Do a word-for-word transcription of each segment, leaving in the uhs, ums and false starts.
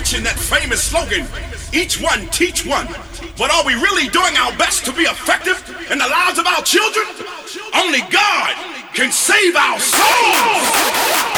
preaching that famous slogan, each one teach one. But are we really doing our best to be effective in the lives of our children? Only God can save our souls.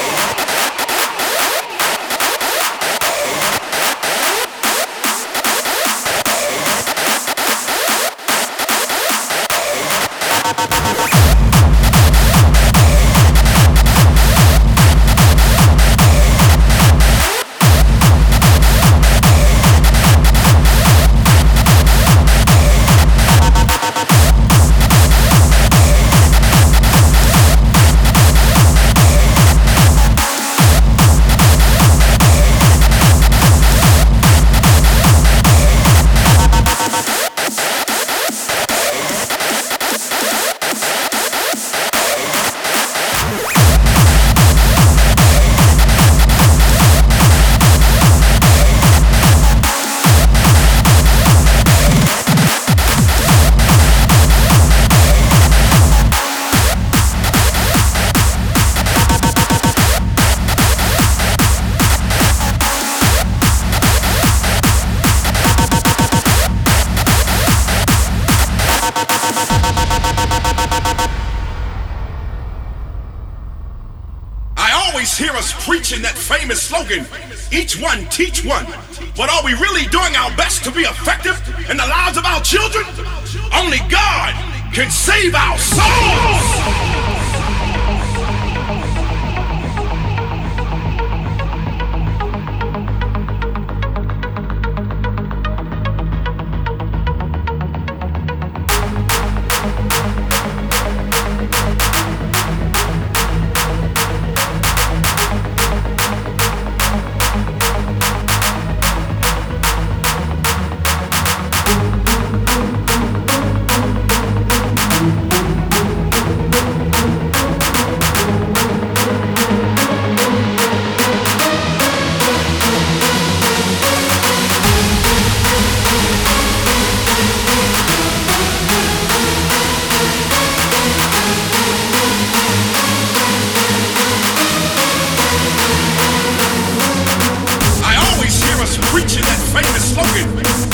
Hear us preaching that famous slogan, each one teach one. But are we really doing our best to be effective in the lives of our children? Only God can save our souls.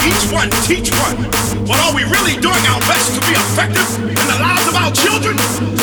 Teach one. But are we really doing our best to be effective in the lives of our children?